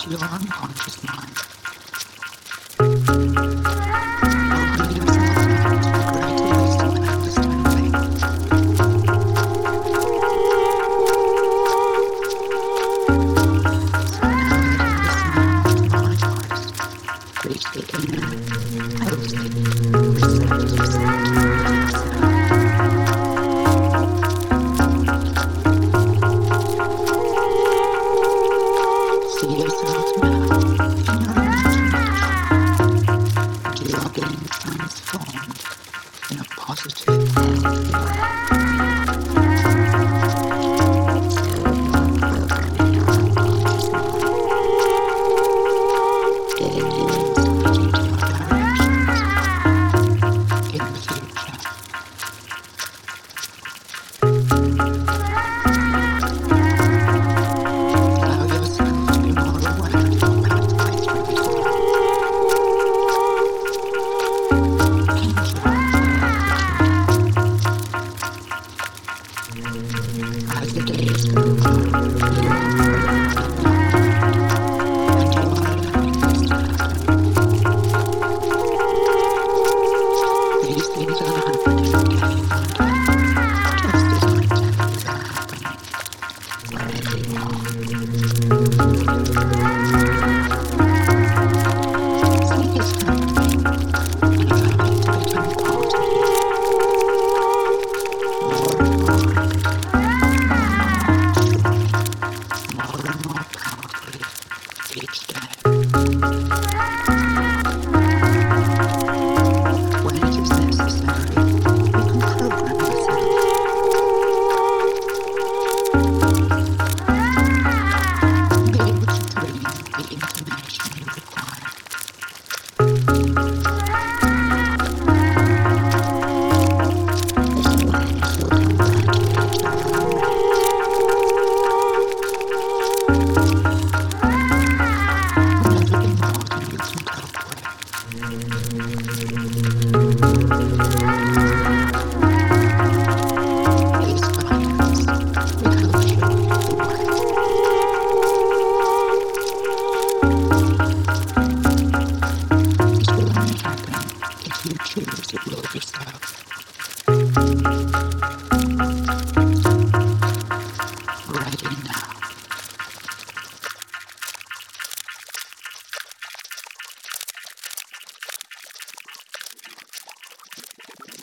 your unconscious mind. Opening yourself up to greater wisdom and understanding. So now letting the sound of my voice reach the inner, healthy, receptive center of yourself. See yourself now in your imagination, and you are being transformed in a positive, healthy way. So you are programming your unconscious mind, getting you insight into your directions in the future. Allow yourself to be more aware of your pathway through it all. Enjoy as the days go by. You are growing in your mind, and you are allowing this to happen. These things are happening day by day, just as I tell you they're happening, wherever you are. See this happening and allow it to become part of you, more and more rapidly, more and more powerfully each day. When it is necessary, you can program yourself. Be able to glean the information you require. This awareness will come gradually at your own rate. Will never be more than you can cope with. Please guidance will help show you the way. This will only happen if you choose it will yourself.